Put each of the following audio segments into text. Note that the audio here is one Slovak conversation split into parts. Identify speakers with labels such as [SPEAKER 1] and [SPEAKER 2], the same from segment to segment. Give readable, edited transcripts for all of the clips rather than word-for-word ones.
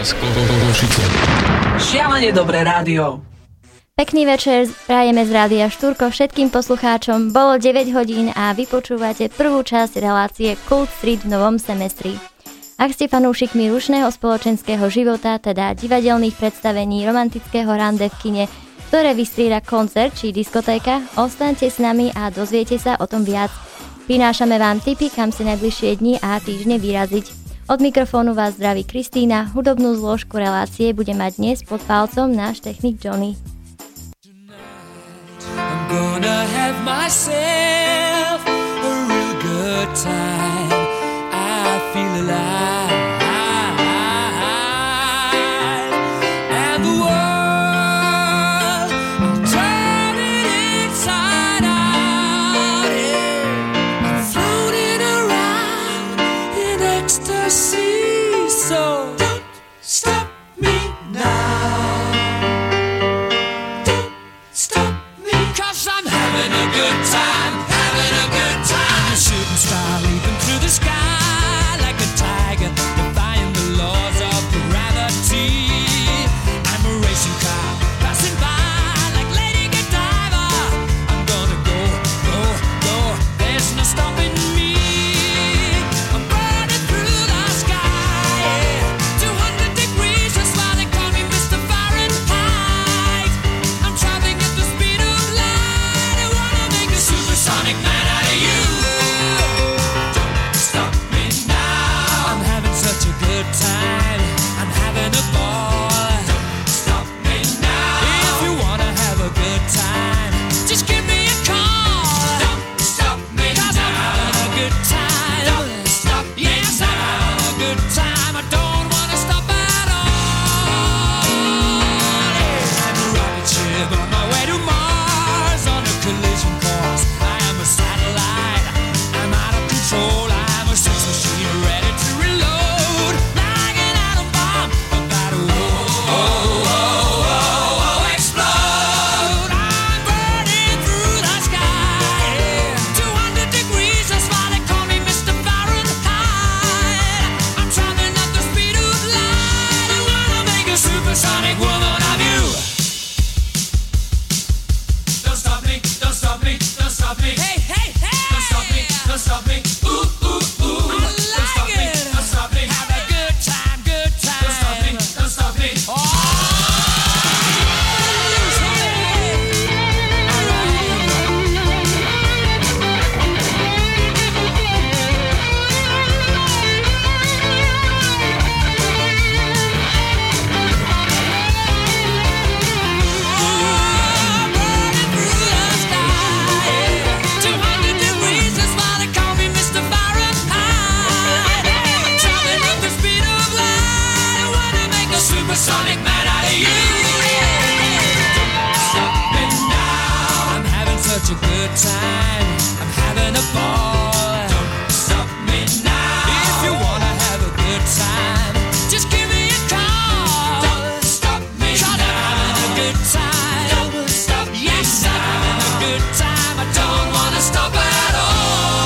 [SPEAKER 1] Podcast Košice.
[SPEAKER 2] Šialene dobré rádio.
[SPEAKER 3] Pekný večer prajeme z Rádia Štúrko všetkým poslucháčom. Bolo 9 hodín a vy počúvate prvú časť relácie Kult Street v novom semestri. Ak ste fanúšikmi rušného spoločenského života, teda divadelných predstavení, romantického rande v kine, ktoré vystrieda koncert či diskotéka, ostaňte s nami a dozviete sa o tom viac. Prinášame vám tipy, kam si najbližšie dni a týždne vyraziť. Od mikrofónu vás zdraví Kristína, hudobnú zložku relácie bude mať dnes pod palcom náš technik Johnny.
[SPEAKER 4] I'm gonna have myself a real good time. I feel alive. And the world, I'll turn it inside out. Yeah. I'm floating around in ecstasy. So don't stop me now. Don't stop. I'm having a good time, having a good time. I'm a shooting star leaping through the sky like a tiger, defying the laws of gravity. I'm a racing car passing by like Lady Godiva. I'm gonna go, go, go. There's no stopping me. I'm burning through the sky, yeah. 200 degrees, that's why they call me Mr. Fahrenheit. I'm traveling at the speed of supersonic man out of you. Don't stop me now. I'm having such a good time. I'm having a ball. Don't stop me now. If you wanna have a good time, just give me a call. Don't stop me now. 'Cause I'm having a good time. Don't stop me now. Yes, I'm having a good time. I don't wanna stop at all. Yeah. I'm a rocket ship on my way to Mars on a collision course. Satellite, I'm out of control. I'm a sex machine ready to reload, like an atom bomb about to explode. I'm burning through the sky, yeah. 200 degrees, that's why they call me Mr. Fahrenheit. I'm traveling at the speed of light. I wanna make a supersonic woman of you. Don't stop me, don't stop me, don't stop me. Hey, hey, hey! Don't stop me, don't stop me. Ooh, ooh, ooh. I like don't stop it. Me, don't stop me. Have a good time, good time. Don't stop me, don't stop me. Oh! Supersonic man out of you. Don't stop me now. I'm having such a good time. I'm having a ball. Don't stop me now. If you wanna have a good time, just give me a call. Don't stop me now. I'm having a good time. Don't stop me. Yes, I'm having a good time. I don't wanna stop at all.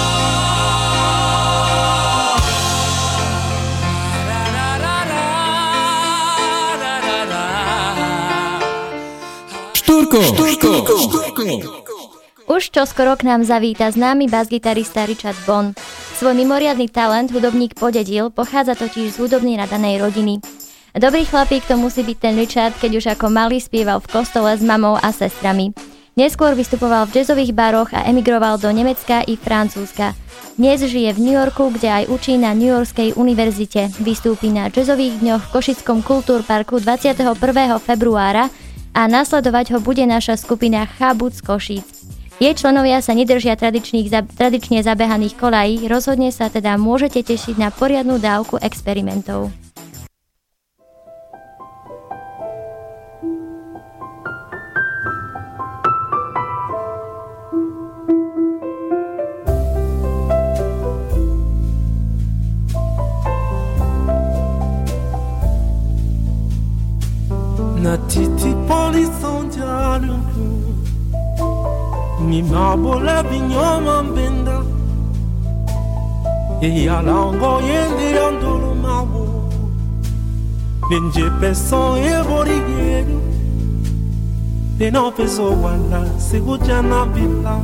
[SPEAKER 3] Už čoskoro k nám zavíta známy basgitarista Richard Bon. Svoj mimoriadny talent hudobník podedil, pochádza totiž z hudobne nadanej rodiny. Dobrý chlapík to musí byť ten Richard, keď už ako malý spieval v kostole s mamou a sestrami. Neskôr vystupoval v jazzových baroch a emigroval do Nemecka i Francúzska. Dnes žije v New Yorku, kde aj učí na New Yorkskej univerzite. Vystúpi na jazzových dňoch v Košickom kultúrparku 21. februára a nasledovať ho bude naša skupina Chabut z Košíc. Jej členovia sa nedržia tradične zabehaných kolají, rozhodne sa teda môžete tešiť na poriadnu dávku experimentov.
[SPEAKER 5] Natitipo lisonjalo mi mabola binyoma mbenda e yalango yende yandolo mawo Ninje peso e borigheiro de não pessoa lá seguja na vila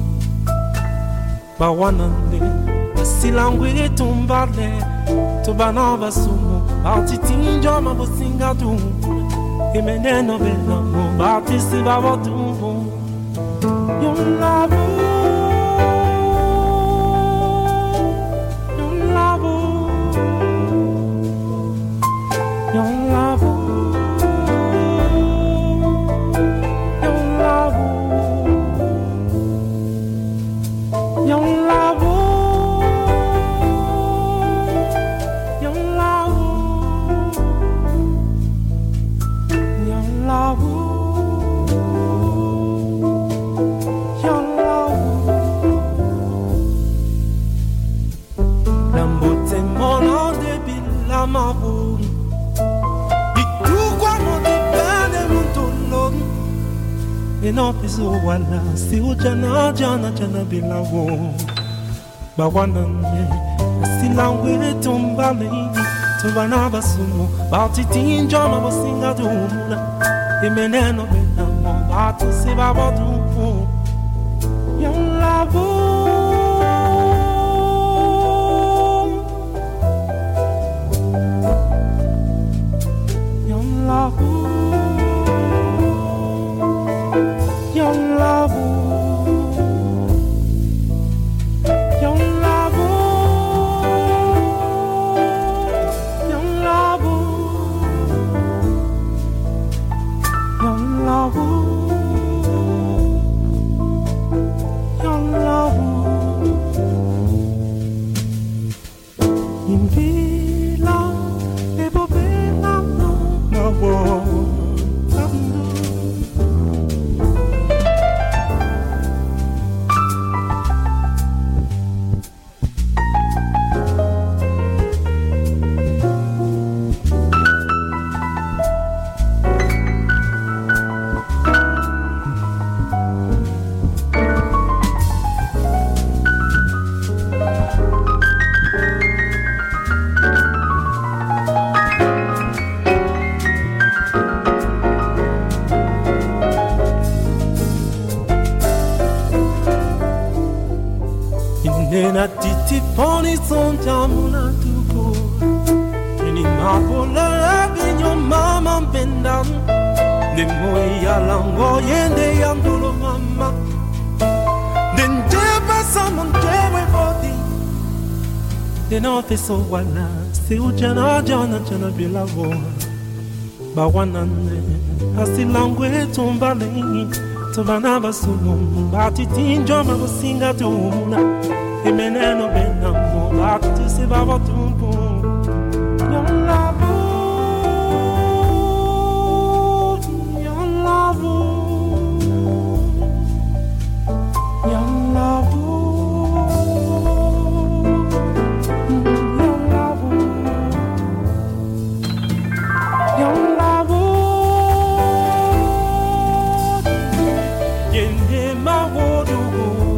[SPEAKER 5] bawanande silangwe tumbale tubanava sumo altitinjo mabosinga tu imeneno bena mo batisi babotumbo yon lavo no piso wala si ujana jana jana bilawo bawana me silangwe tumbale tubana basumo batiti njama bosinga dumuna imeneno bena mo batu si babadu yon lavo yon lavo Young love, young love, young love, young love, young love. In villa, e bobena no more. Nena titi poni son jamuna tuko Nini mapola binyo mama bendan Nemo yalango yende yandulo mama Nende basamon tewe body Nena feso wana Si ujana jana jana bila voa Bawanane Asilangwe tumbale Tubana basumo Batiti njoma bosinga tumuna Imeneno bena mo batu se baba tumpo Yon lavo Yon lavo Yon lavo Yon lavo Yon lavo Yende ma wodu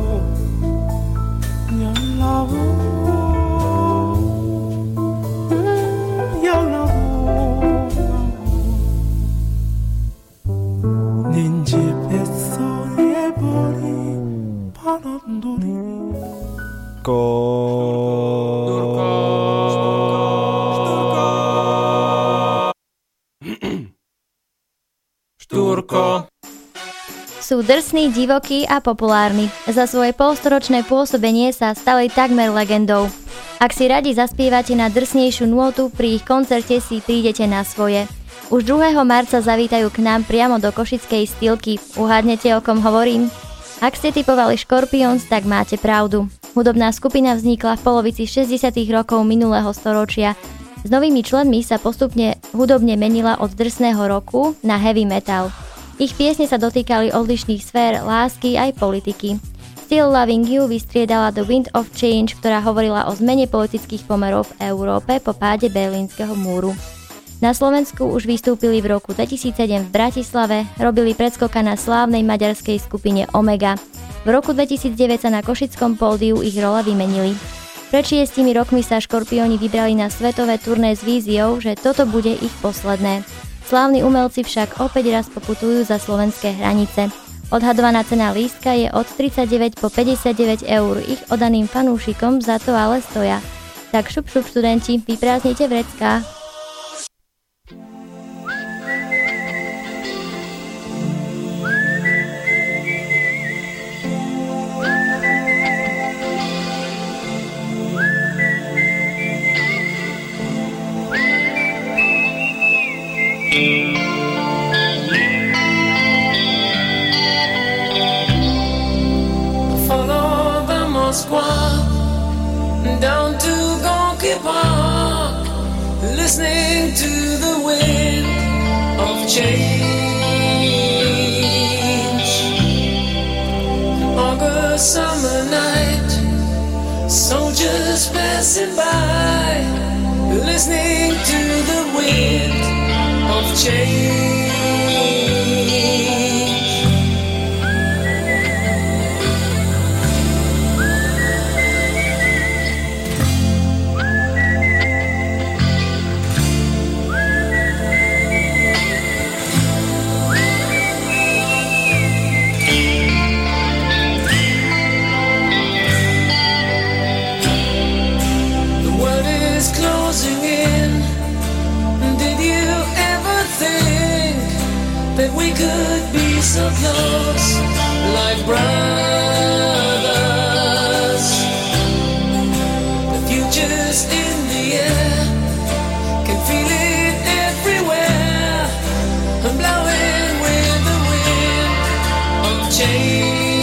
[SPEAKER 2] Štúrko.
[SPEAKER 3] Sú drsní, divokí a populárni. Za svoje polstoročné pôsobenie sa stali takmer legendou. Ak si radi zaspievate na drsnejšiu nôtu, pri ich koncerte si prídete na svoje. Už 2. marca zavítajú k nám priamo do košickej Stýlky. Uhádnete, o kom hovorím? Ak ste typovali Scorpions, tak máte pravdu. Hudobná skupina vznikla v polovici 60. rokov minulého storočia. S novými členmi sa postupne hudobne menila od drsného roku na heavy metal. Ich piesne sa dotýkali odlišných sfér, lásky aj politiky. Still Loving You vystriedala The Wind of Change, ktorá hovorila o zmene politických pomerov v Európe po páde Berlínskeho múru. Na Slovensku už vystúpili v roku 2007 v Bratislave, robili predskoka na slávnej maďarskej skupine Omega. V roku 2009 sa na košickom pódiu ich rola vymenili. Pred 6 rokmi sa Škorpióni vybrali na svetové turné s víziou, že toto bude ich posledné. Slávni umelci však opäť raz poputujú za slovenské hranice. Odhadovaná cena lístka je od 39 po 59 eur. Ich odaným fanúšikom za to ale stoja. Tak šup študenti, vyprázdnite vrecká.
[SPEAKER 1] Down to Gonky Park, listening to the wind of change. August summer night, soldiers passing by, listening to the wind of change. That we could be so close, like brothers. The future's in the air, can feel it everywhere. I'm blowing with the wind of change.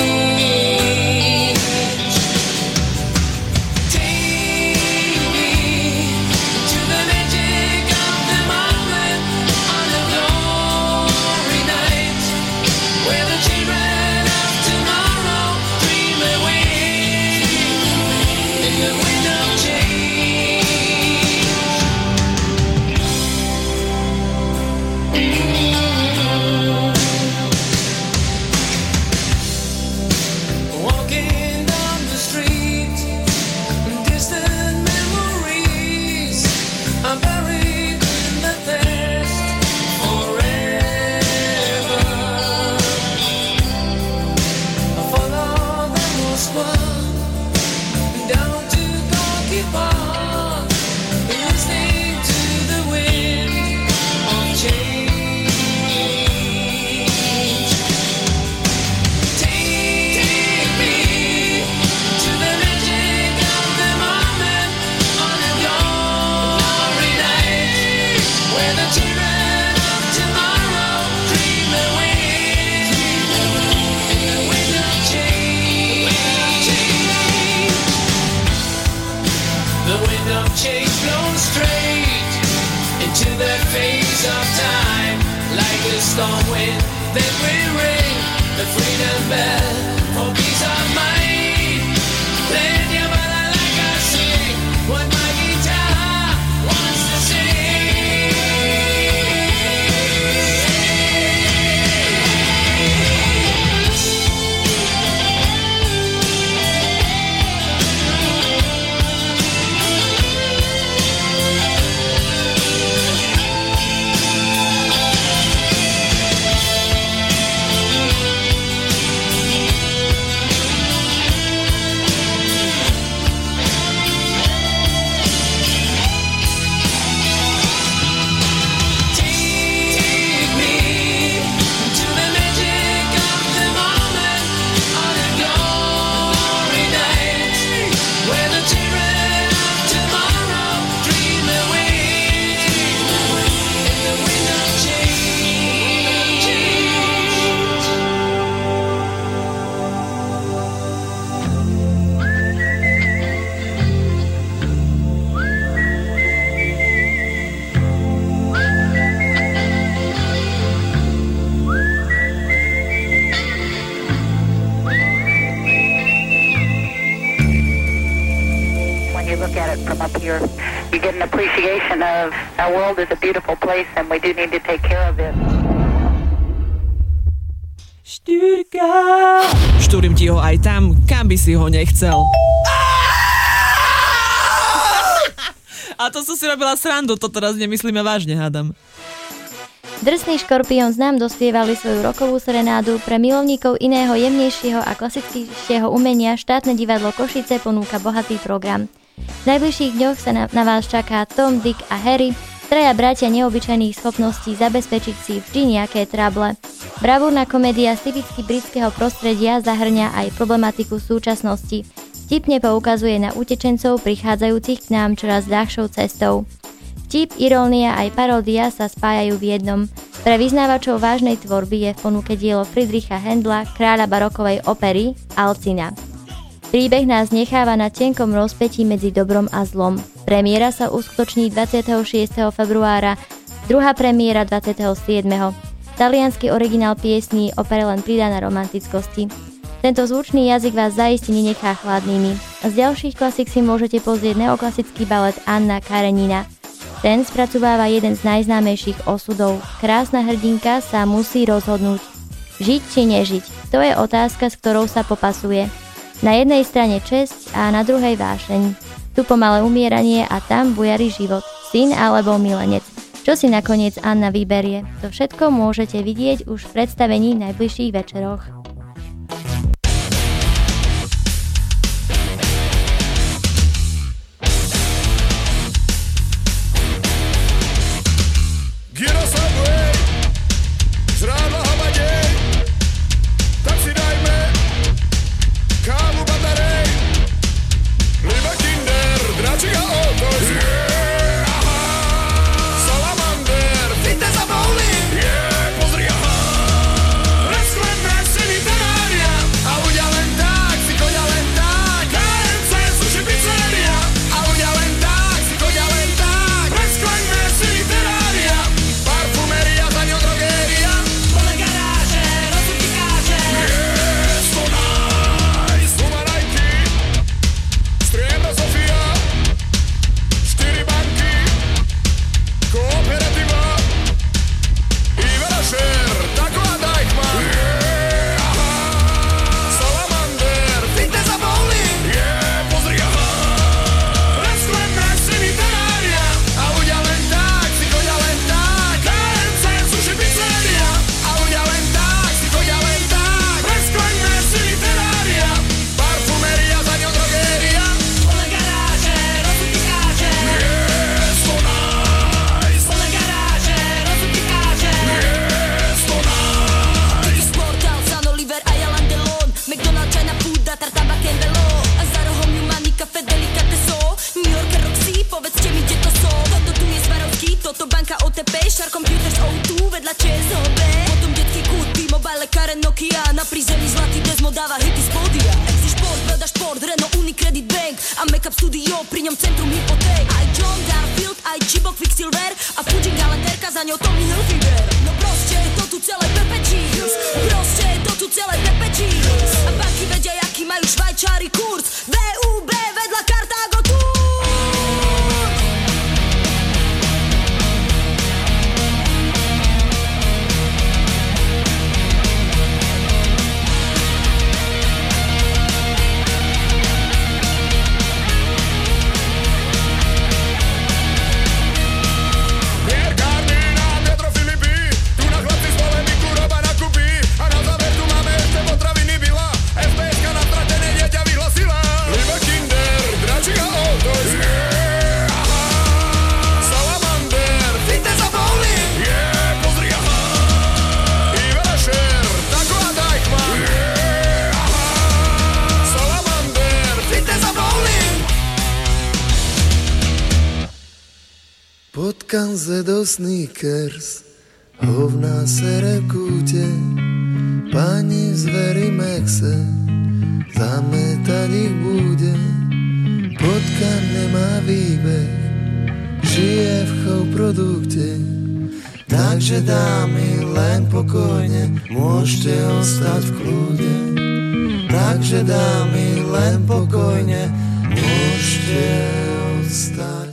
[SPEAKER 1] Take me to the magic of the moment on the glory night, where the children of tomorrow dream away in the wind of change. Walking down the street, distant memories are buried in the past forever. I follow the Moskva down to Gorky Park, listening to the wind of change. Take me to the magic of the moment on a glory night, where the children of tomorrow dream away in the wind of change. The wind of change blows straight into that phase of time, like a storm wind that will ring the freedom bell for peace of mind. Let your mother like I sing what my guitar wants to sing. Take me to the magic of the moment on a glory night, where the children of tomorrow dream away in the wind of change.
[SPEAKER 6] When you look at it from up here, you get an appreciation of our world is a beautiful place and we do need to take care of it.
[SPEAKER 2] Štúrim ti ho aj tam, kam by si ho nechcel.
[SPEAKER 7] A to som si robila srandu, to teraz nemyslíme vážne, hádam.
[SPEAKER 3] Drsný Škorpión nám dospievali svoju rokovú serenádu. Pre milovníkov iného jemnejšieho a klasickejšieho umenia štátne divadlo Košice ponúka bohatý program. V najbližších dňoch sa na vás čaká Tom, Dick a Harry, traja bratia neobyčajných schopností zabezpečiť si vždy nejaké trable. Bravúrna komédia z typicky britského prostredia zahrňa aj problematiku súčasnosti. Vtipne poukazuje na utečencov prichádzajúcich k nám čoraz ľahšou cestou. Vtip, irónia aj paródia sa spájajú v jednom. Pre vyznávačov vážnej tvorby je v ponuke dielo Friedricha Händla, kráľa barokovej opery Alcina. Príbeh nás necháva na tenkom rozpätí medzi dobrom a zlom. Premiéra sa uskutoční 26. februára, druhá premiéra 27. Taliansky originál piesní opere len pridá na romantickosti. Tento zvučný jazyk vás zaiste nenechá chladnými. Z ďalších klasik si môžete pozrieť neoklasický balet Anna Karenina. Ten spracováva jeden z najznámejších osudov. Krásna hrdinka sa musí rozhodnúť. Žiť či nežiť? To je otázka, s ktorou sa popasuje. Na jednej strane česť a na druhej vášeň. Tu pomalé umieranie a tam bujarý život. Syn alebo milenec. Čo si nakoniec Anna vyberie? To všetko môžete vidieť už v predstavení v najbližších večeroch.
[SPEAKER 8] Kanze do sneakers, hovná sere v kúte, pani v zveri Mexe, zametať ich bude. Potkan nemá výbeh, žije v produkte, takže dámy len pokojne, môžete ostať v kľude. Takže dámy len pokojne, môžete ostať.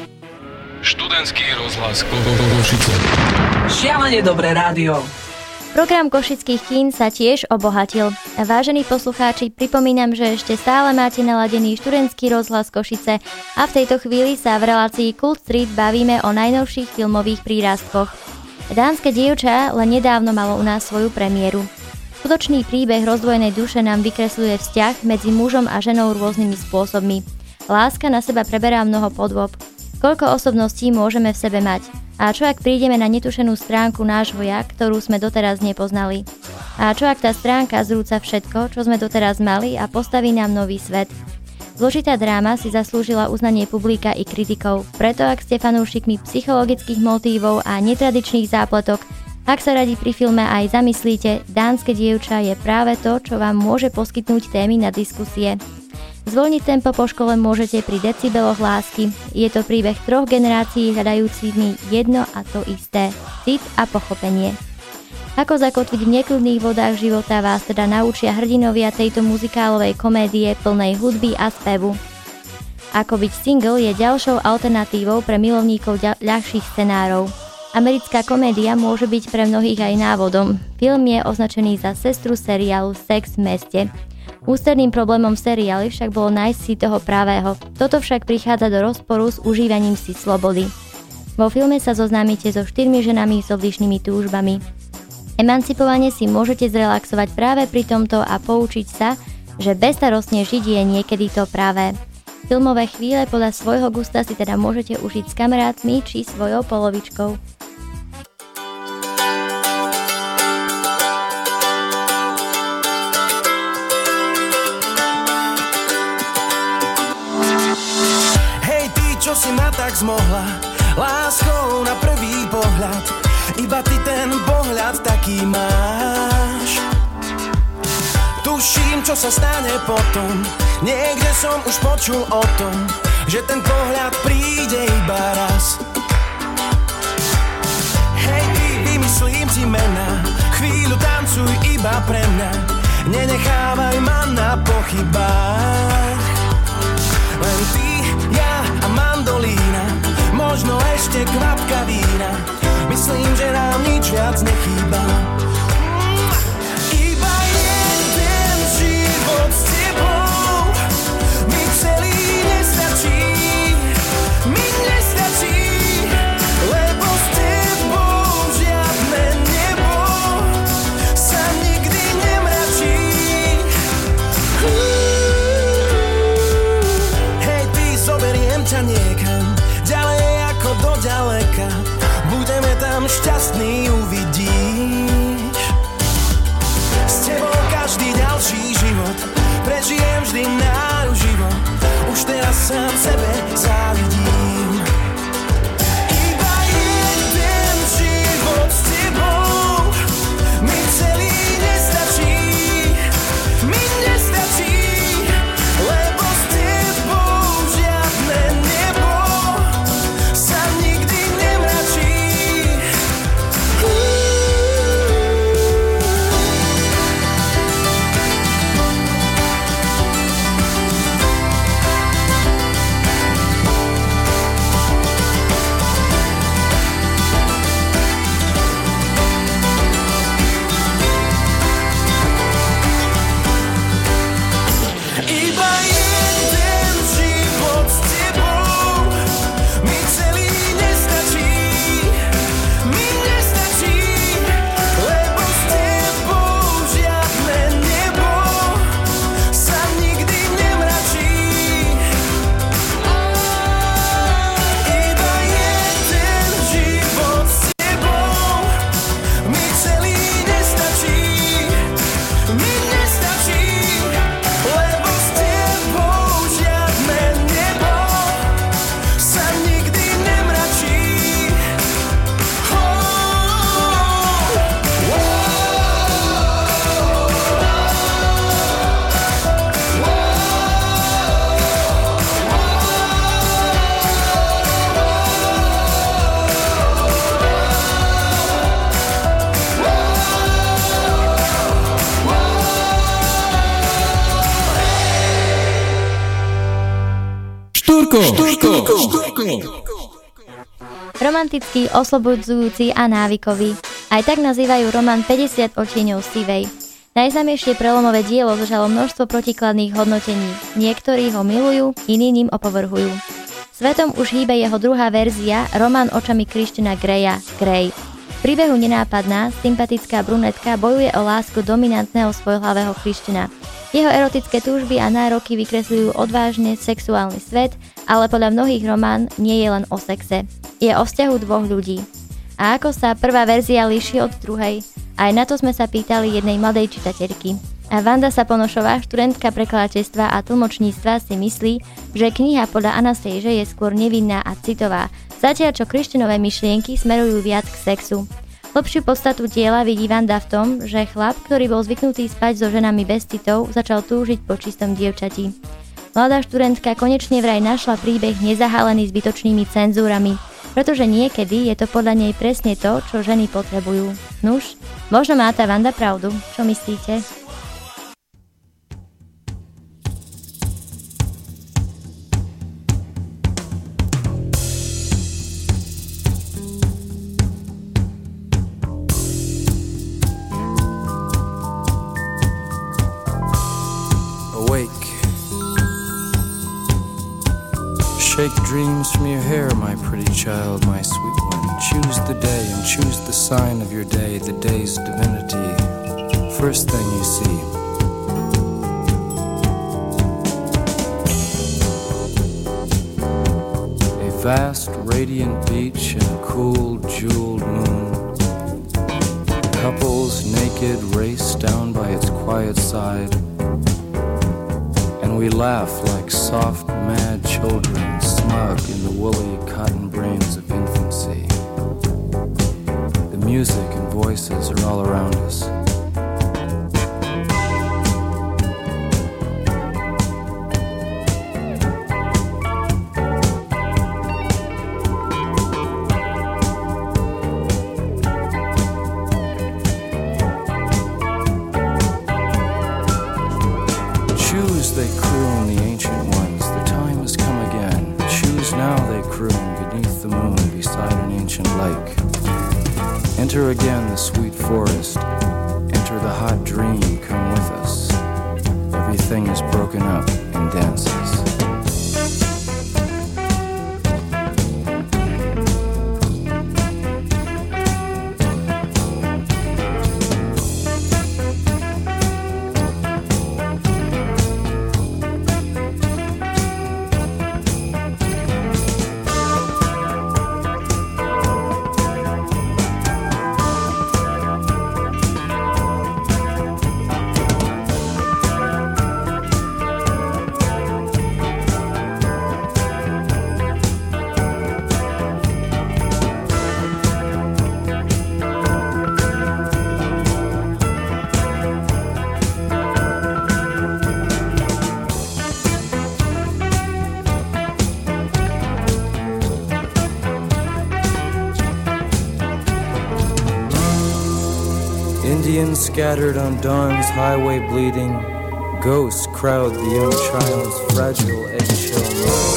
[SPEAKER 9] Študentský rozhlas Košice.
[SPEAKER 2] Šialene dobré rádio.
[SPEAKER 3] Program košických kín sa tiež obohatil. Vážení poslucháči, pripomínam, že ešte stále máte naladený študentský rozhlas Košice a v tejto chvíli sa v relácii Kult Street bavíme o najnovších filmových prírastkoch. Dánske dievča len nedávno malo u nás svoju premiéru. Skutočný príbeh rozdvojenej duše nám vykresľuje vzťah medzi mužom a ženou rôznymi spôsobmi. Láska na seba preberá mnoho podôb. Koľko osobností môžeme v sebe mať? A čo ak prídeme na netušenú stránku nášho ja, ktorú sme doteraz nepoznali? A čo ak tá stránka zrúca všetko, čo sme doteraz mali a postaví nám nový svet? Zložitá dráma si zaslúžila uznanie publika i kritikov, preto ak ste fanúšikmi psychologických motívov a netradičných zápletok, ak sa radi pri filme aj zamyslíte, Dánske dievča je práve to, čo vám môže poskytnúť témy na diskusie. Zvolniť tempo po škole môžete pri decibeloch lásky. Je to príbeh 3 generácií hľadajúcimi jedno a to isté. Cit a pochopenie. Ako zakotviť v nekľudných vodách života vás teda naučia hrdinovia tejto muzikálovej komédie plnej hudby a spevu. Ako byť single je ďalšou alternatívou pre milovníkov ľahších scenárov. Americká komédia môže byť pre mnohých aj návodom. Film je označený za sestru seriálu Sex v meste. Ústredným problémom v seriáli však bolo nájsť si toho pravého. Toto však prichádza do rozporu s užívaním si slobody. Vo filme sa zoznámite so 4 ženami s odlišnými túžbami. Emancipovane si môžete zrelaxovať práve pri tomto a poučiť sa, že bezstarostne žiť je niekedy to pravé. Filmové chvíle podľa svojho gusta si teda môžete užiť s kamarátmi či svojou polovičkou.
[SPEAKER 9] Si ma tak zmohla láskou na prvý pohľad, iba ty ten pohľad taký máš. Tuším, čo sa stane potom, niekde som už počul o tom, že ten pohľad príde iba raz. Hej, ty, vymyslím ti mená, chvíľu tancuj iba pre mňa, nenechávaj ma na pochybách. Len ty, ja a mandolína, možno ešte kvapka vína, myslím, že nám nič viac nechýba. Iba jeden život s tebou mi celý nestačí, mi nestačí, lebo s tebou žiadne nebo sa nikdy nemračí. Zoberiem ťa niekam, ďalej ako do ďaleka, budeme tam šťastní, uvidíš. S tebou každý ďalší život prežijem vždy náruživo, už teraz sám sebe závidím. Iba jeden život s tebou mi celý nestačí, mi nestačí, lebo s tebou nebo sa nikdy nemračí.
[SPEAKER 3] Romantický, oslobodzujúci a návykový. Aj tak nazývajú román 50 odtieňov sivej. Najznámejšie prelomové dielo zažalo množstvo protikladných hodnotení. Niektorí ho milujú, iní ním opovrhujú. Svetom už hýbe jeho druhá verzia, román očami Christiana Greya, Grey. V príbehu nenápadná, sympatická brunetka bojuje o lásku dominantného svojhlavého Christiana. Jeho erotické túžby a nároky vykresľujú odvážne sexuálny svet, ale podľa mnohých román nie je len o sexe. Je o vzťahu dvoch ľudí. A ako sa prvá verzia líši od druhej? Aj na to sme sa pýtali jednej mladej čitateľky. A Vanda Saponošová, študentka prekladateľstva a tlmočníctva, si myslí, že kniha podľa Anastejže je skôr nevinná a citová, zatiaľ čo Christianové myšlienky smerujú viac k sexu. Hlbšiu podstatu diela vidí Vanda v tom, že chlap, ktorý bol zvyknutý spať so ženami bez citov, začal túžiť po čistom dievčati. Mladá študentka konečne vraj našla príbeh nezahálený zbytočnými cenzúrami, pretože niekedy je to podľa nej presne to, čo ženy potrebujú. Nuž, možno má tá Vanda pravdu. Čo myslíte?
[SPEAKER 10] Shake dreams from your hair, my pretty child, my sweet one. Choose the day and choose the sign of your day, the day's divinity. First thing you see. A vast, radiant beach and a cool, jeweled moon. Couples naked race down by its quiet side. And we laugh like soft, mad children, smug in the woolly cotton brains of infancy. The music and voices are all around us. They croon, the ancient ones, the time has come again. Choose now, they croon, beneath the moon, beside an ancient lake. Enter again the sweet forest, enter the hot dream, come with us. Everything is broken up in dances. Indians scattered on dawn's highway bleeding, ghosts crowd the young child's fragile eggshell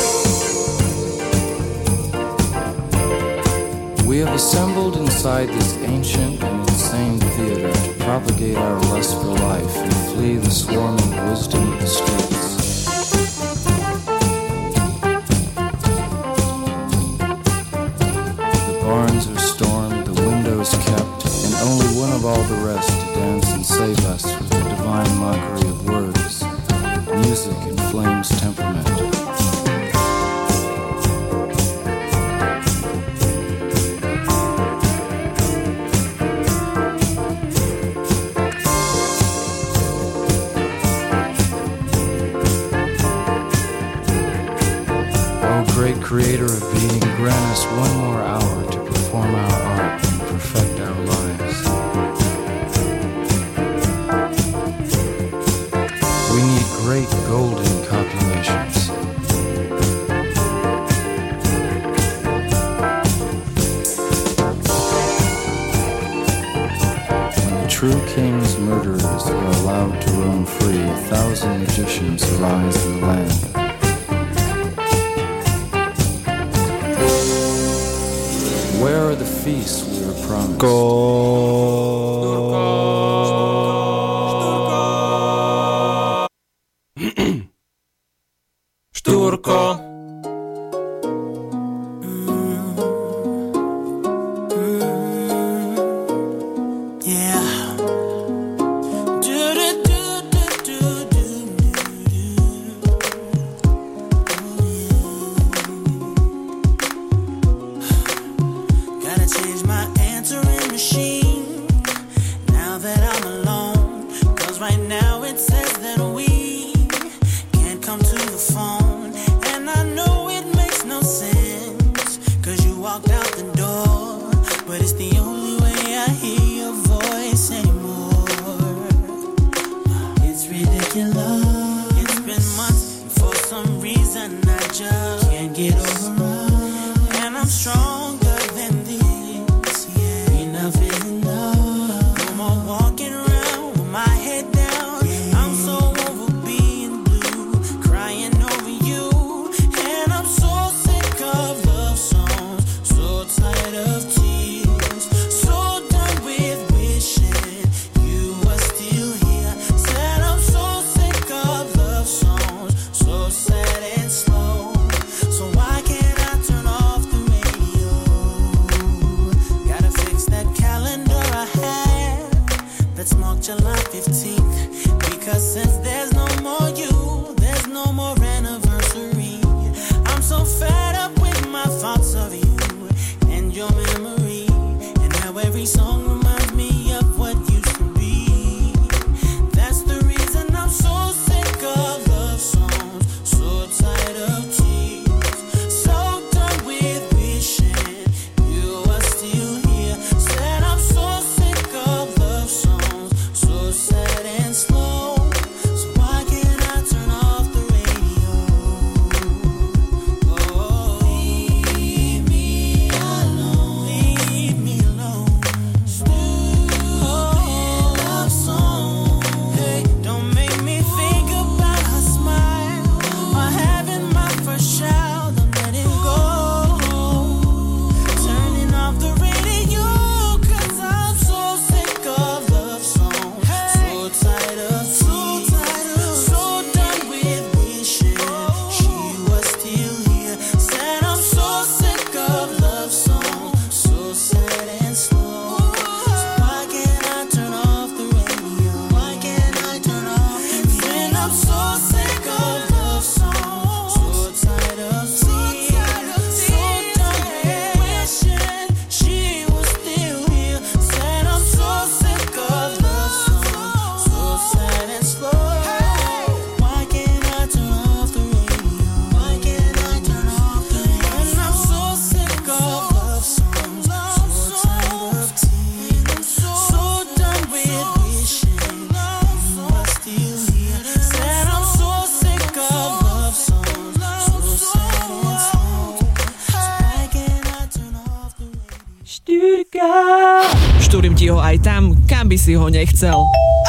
[SPEAKER 10] mind. We have assembled inside this ancient and insane theater to propagate our lust for life and flee the swarming wisdom of the streets. The barns are stormed, the windows kept, and only one of all the rest to dance and save us with the divine mockery of words. Music inflames temperament. Great creator of being, grant us one more hour to perform our art and perfect our lives. We need great golden copulations. When the true king's murderers are allowed to roam free, 1,000 magicians arise in the land. Where are the feasts we were promised?
[SPEAKER 9] Štúrko.
[SPEAKER 7] Štúrim ti ho aj tam, kam by si ho nechcel.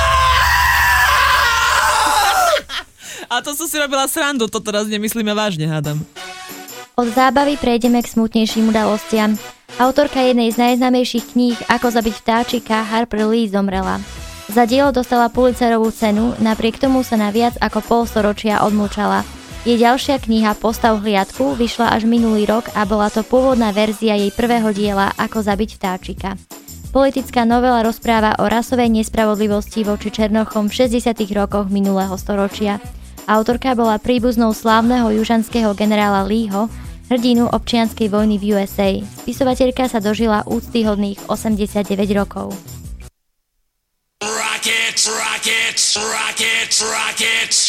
[SPEAKER 7] A to som si robila srandu, to teraz nemyslíme vážne, hádam.
[SPEAKER 3] Od zábavy prejdeme k smutnejším udalostiam. Autorka jednej z najznámejších kníh Ako zabiť vtáčika Harper Lee zomrela. Za dielo dostala Pulitzerovú cenu, napriek tomu sa na viac ako polstoročia odmlčala. Jej ďalšia kniha Postav hliadku vyšla až minulý rok a bola to pôvodná verzia jej prvého diela Ako zabiť vtáčika. Politická novela rozpráva o rasovej nespravodlivosti voči černochom v 60. rokoch minulého storočia. Autorka bola príbuznou slávneho južanského generála Leeho, hrdinu občianskej vojny v USA. Spisovateľka sa dožila úctyhodných 89 rokov.
[SPEAKER 4] Rockets, rockets, rockets, rockets.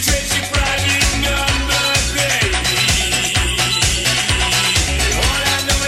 [SPEAKER 1] All I know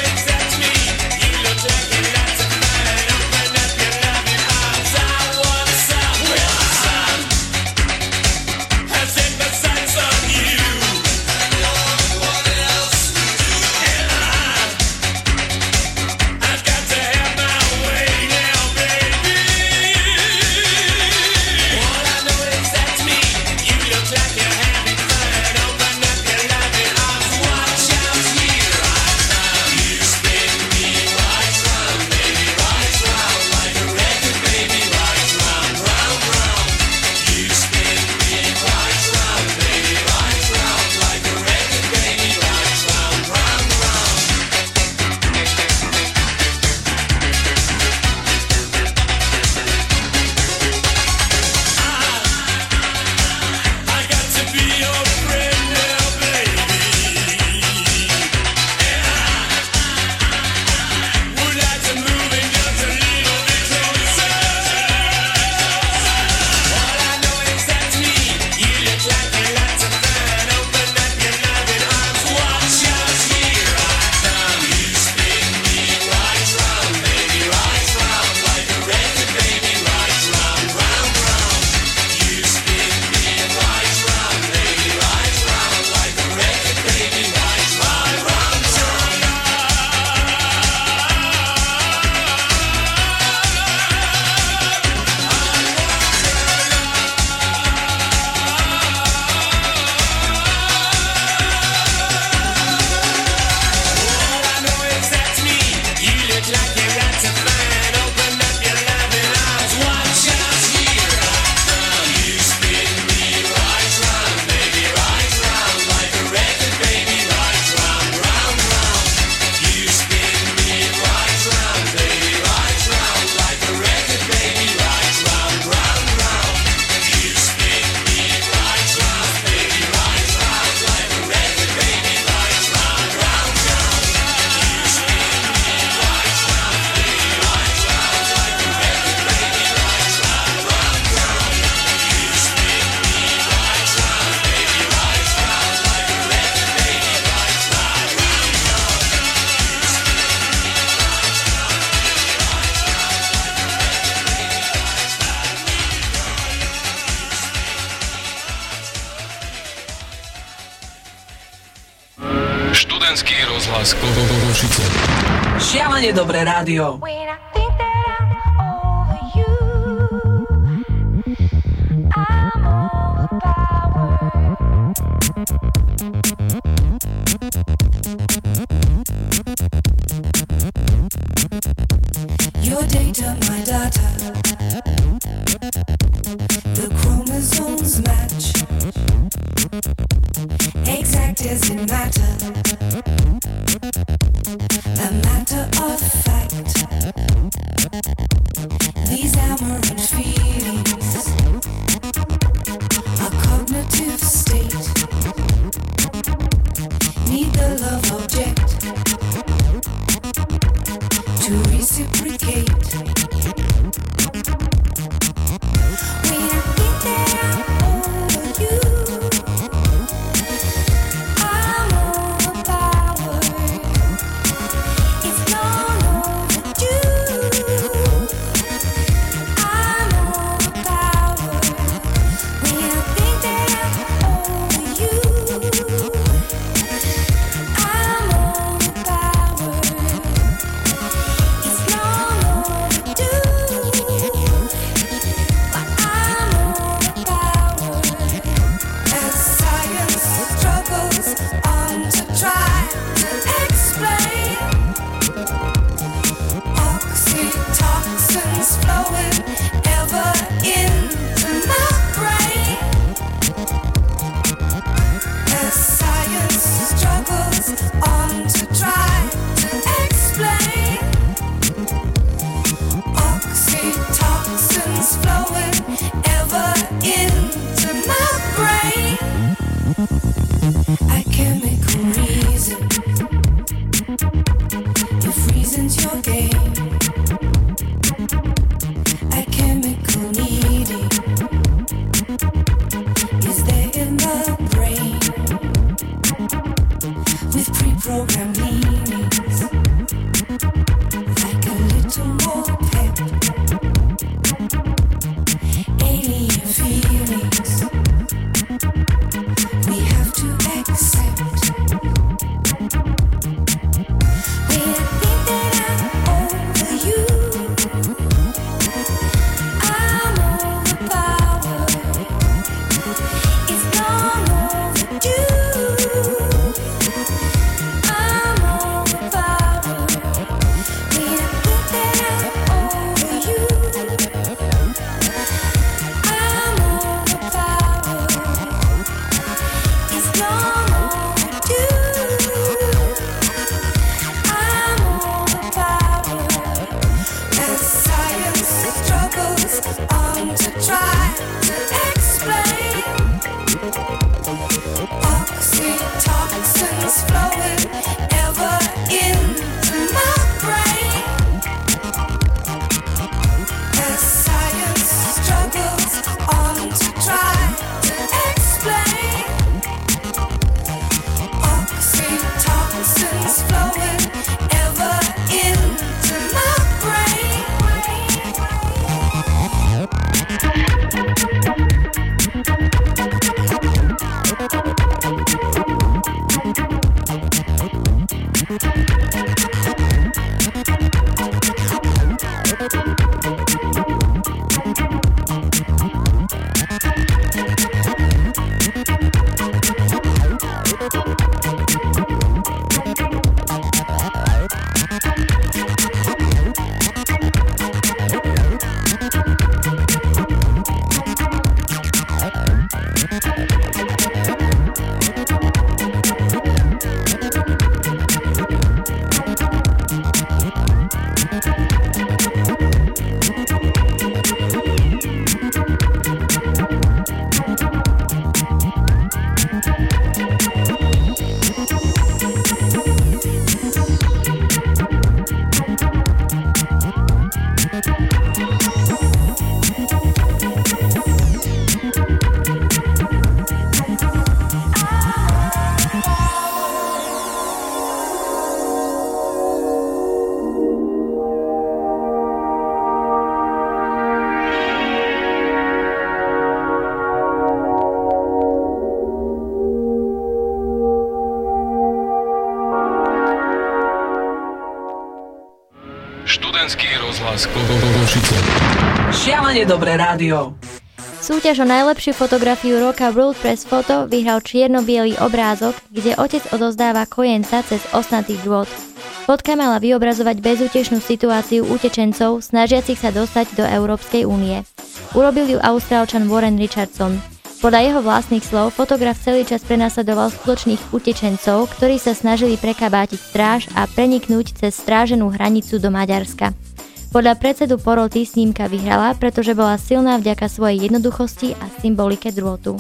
[SPEAKER 11] Študentský rozhlas Košice.
[SPEAKER 2] Šialene dobré rádio.
[SPEAKER 12] Your data, my data. The chromosomes match. Exact as in matter. A matter of fact. These aberrant feelings. A cognitive state. Need the love object to reciprocate. When I think that I'm over you, I'm overpowered. It's long overdue. I'm overpowered. When I think that I'm over you, I'm overpowered. It's long overdue, but I'm overpowered. As science struggles on to try to explain, oxytoxins flowing ever into my brain. As science struggles on to try to explain, oxytoxins flowing ever into my brain. A chemical reason, if reason's your game. A chemical needing is there in the brain, with pre-programmed leanings, like a little more pep. Alien feelings we have to accept. When I think that I'm over you, I'm overpowered. It's long overdue. I'm overpowered. When I think that I'm over you, I'm overpowered. It's long overdue. I'm overpowered. As science struggles on to try to explain, oxytoxins flowing ever into my brain. As science struggles on to try to explain, oxytoxins flowing ever into my brain.
[SPEAKER 11] Slovenský rozhlas Košice.
[SPEAKER 2] Šialene dobré rádio.
[SPEAKER 3] Súťaž o najlepšiu fotografiu roka World Press Photo vyhral čierno-biely obrázok, kde otec odozdáva kojenca cez osnatý drôt. Fotka mala vyobrazovať bezútešnú situáciu utečencov snažiacich sa dostať do Európskej únie. Urobil ju Austrálčan Warren Richardson. Podľa jeho vlastných slov fotograf celý čas prenasledoval skutočných utečencov, ktorí sa snažili prekabátiť stráž a preniknúť cez stráženú hranicu do Maďarska. Podľa predsedu poroty snímka vyhrala, pretože bola silná vďaka svojej jednoduchosti a symbolike drôtu.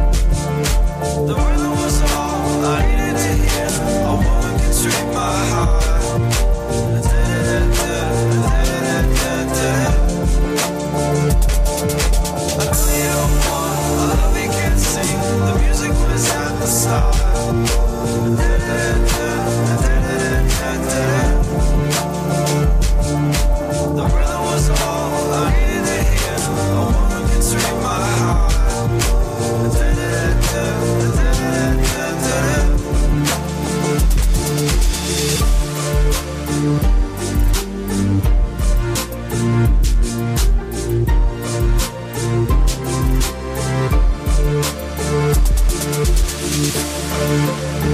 [SPEAKER 9] My heart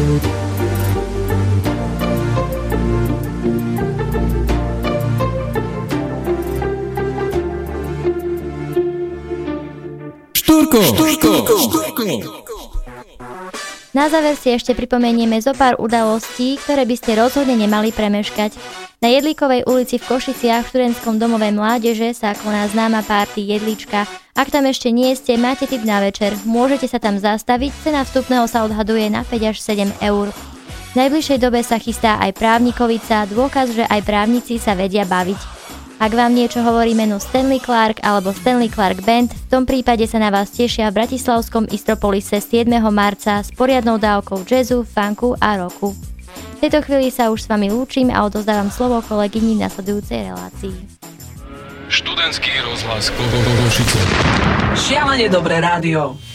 [SPEAKER 3] Na záver si ešte pripomenieme zo pár udalostí, ktoré by ste rozhodne nemali premeškať. Na Jedlíkovej ulici v Košiciach v študentskom domove mládeže sa koná známa párty Jedlička. Ak tam ešte nie ste, máte tip na večer. Môžete sa tam zastaviť, cena vstupného sa odhaduje na 5 až 7 eur. V najbližšej dobe sa chystá aj Právnikovica, dôkaz, že aj právnici sa vedia baviť. Ak vám niečo hovorí meno Stanley Clark alebo Stanley Clark Band, v tom prípade sa na vás tešia v bratislavskom Istropolise 7. marca s poriadnou dávkou jazzu, funku a rocku. V tejto chvíli sa už s vami lúčim a odozdávam slovo kolegyni v nasledujúcej relácii.
[SPEAKER 11] Študentský rozhlas Košice.
[SPEAKER 2] Šialene dobré rádio.